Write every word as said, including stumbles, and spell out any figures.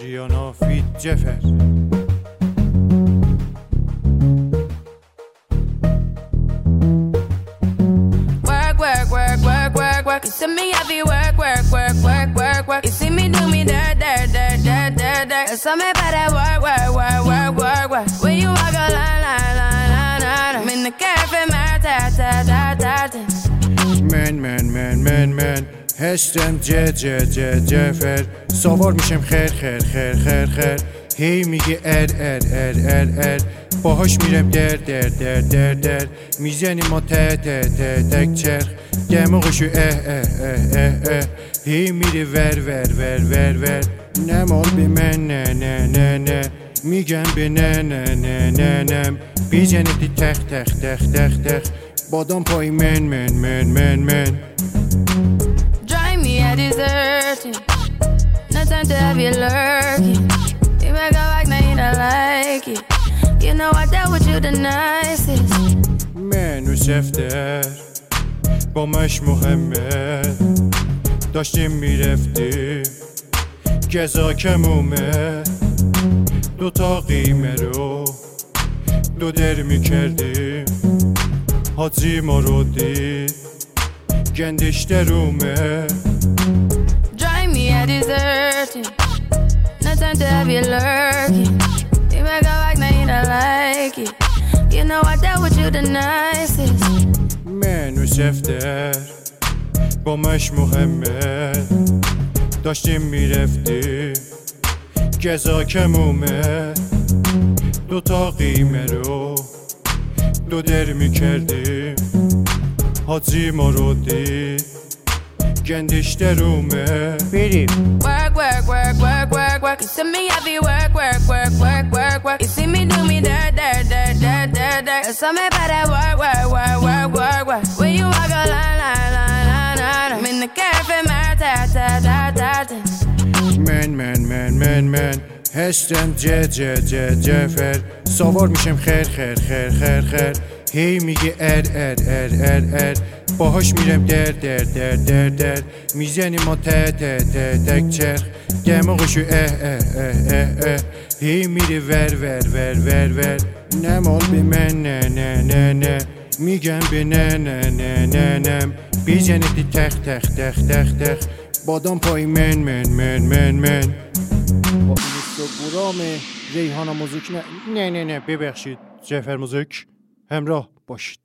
جیانا فیت جفر. Work, work, work, work, work, work. You see me heavy work, work, work, work, work, work. You see me do me dirt, dirt, dirt, dirt, dirt, dirt. You saw me better work, work, work, work, work, work. When you walk a line, line, line, line, line. I'm in the cafe, my ta, ta, ta, ta, ta. من من من من من هستم جه جه جه جفر. سوار میشم خیر خیر خیر خیر خیر. هی میگه ار ار ار ار ار. باهاش میرم در در در در در. میزنیم ما ته ته ته تک چرخ. دماغشو اه اه اه اه اه. هی میره ور ور ور ور ور. نمال به من نه نه نه نه. میگم به نه نه نه نه نه. بیزنیدی تخ تخ تخ تخ تخ. بادام پای من من من من من. Drive me a deserting. No time to have you lurking. You make a like, now you don't like it. You know I dealt with you the nicest. من و سفتر با مش محمد داشتیم میرفتیم گزاکم اومد. دو تا قیمه رو دو در میکردیم. حاجی ما رو دید گندش در اومد. Drive me a deserting. No time to have you lurking. You make a like, now you don't like it. You know I dealt with you the nicest. من و سفتر با مش محمد داشتیم میرفتیم گزاکم اومد. دو تا قیمه رو دو در میکردیم. حاجی ما رو دید گندش در اومد. بریم. Work, work, work, work, work, work. You see me heavy work, work, work, work, work, work. You see me do me dirt, dirt, dirt, dirt, dirt, dirt. You saw me better work, work, work, work, work, work. When you walk a line, line, line, line, line. I'm in the cafe, my ta, ta, ta, ta, ta. من من من من من هستم جه جه جه جفر. سوار میشم خیر خیر خیر خیر خیر. هی میگه ار ار ار ار ار. باهاش میرم در در در در در. میزنیم ما ته ته ته تک چرخ. دماغشو اه اه اه اه اه. هی میره ور ور ور ور ور. نمال به من نه نه نه نه. میگم به نه نه نه نه نه. بیزنیدی تخ تخ تخ تخ تخ. بادام پای من من من من من. با اینستاگرام ریحانه موزیک نه نه نه نه ببخشید جفر موزیک همراه باشید.